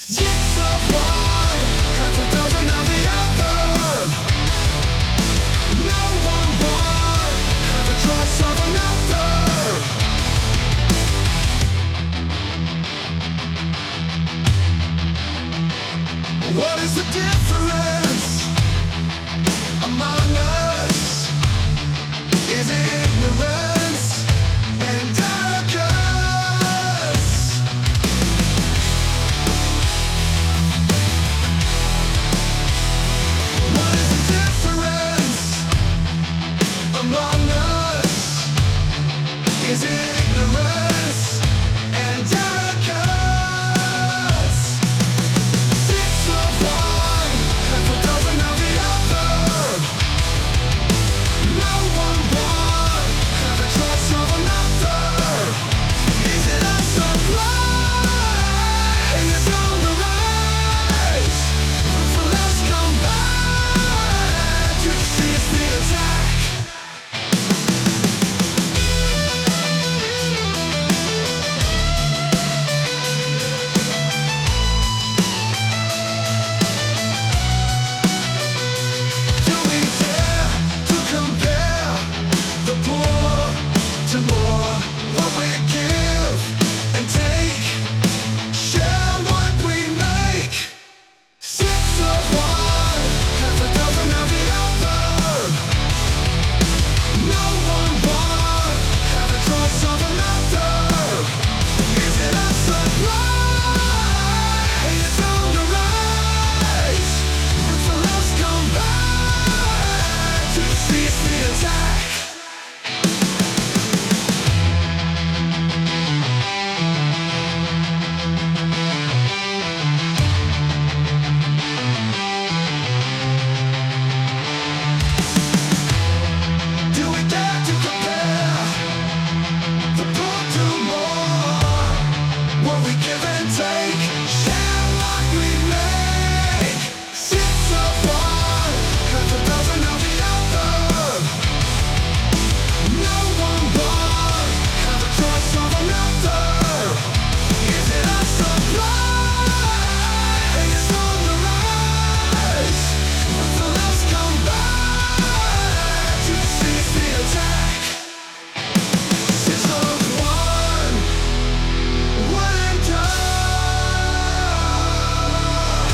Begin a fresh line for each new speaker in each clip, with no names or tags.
It's a one, half a dozen of the other. No one, have a choice of another. What is the difference among us? Is it ignorance and arrogance? What is the difference among us? Is it ignorance and arrogance? Six of one, half a dozen of the other. No one, have a choice of another. Is it a supply? It's on the rise. So let's come back to seize the attack. Do we dare to compare the poor to more? What we give and take, share what we make. Six of one, half a dozen of the other. No one, have a choice of another. Is it a supply? It's on the rise. So let's come back to seize the attack. Do we dare to compare the poor to more? What we give and take, share what we make. Six of one, half a dozen of the other. No one, have a choice of another. Is it a supply? It's on the rise. So let's come back to seize the attack. Six of one and done.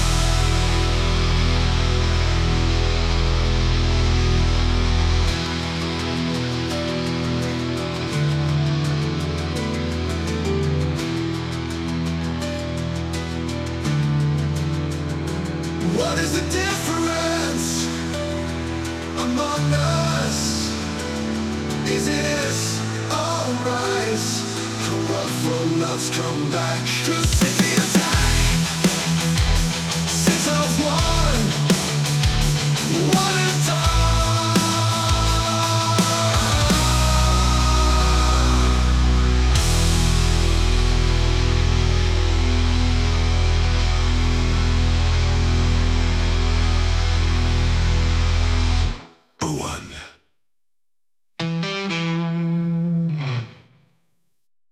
What is the difference among us? Is it all rise? Corrupt from us come back to see the attack.